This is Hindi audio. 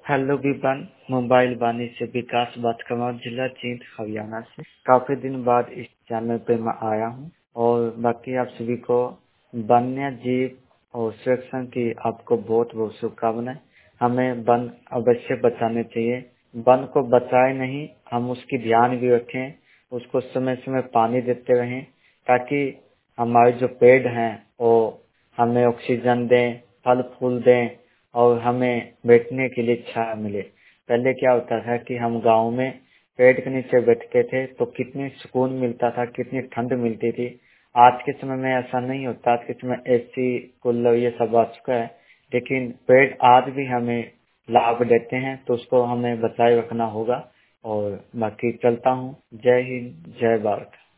हेलो विपन, मोबाइल वाणी से विकास बात कर रहा हूँ, जिला जींद हरियाणा से। काफी दिन बाद इस चैनल पे मैं आया हूँ और बाकी आप सभी को वन्य जीव और संरक्षण की आपको बहुत बहुत शुभकामनाएं। हमें वन अवश्य बचाने चाहिए। वन को बचाए नहीं, हम उसकी ध्यान भी रखें, उसको समय समय पानी देते रहें ताकि हमारे जो पेड़ हैं वो हमें ऑक्सीजन दें, फल फूल दें और हमें बैठने के लिए छाया मिले। पहले क्या होता था कि हम गांव में पेड़ के नीचे बैठते थे तो कितनी सुकून मिलता था, कितनी ठंड मिलती थी। आज के समय में ऐसा नहीं होता। आज के समय एसी, कूलर ये सब आ चुका है, लेकिन पेड़ आज भी हमें लाभ देते हैं, तो उसको हमें बचाए रखना होगा। और बाकी चलता हूँ। जय हिंद, जय भारत।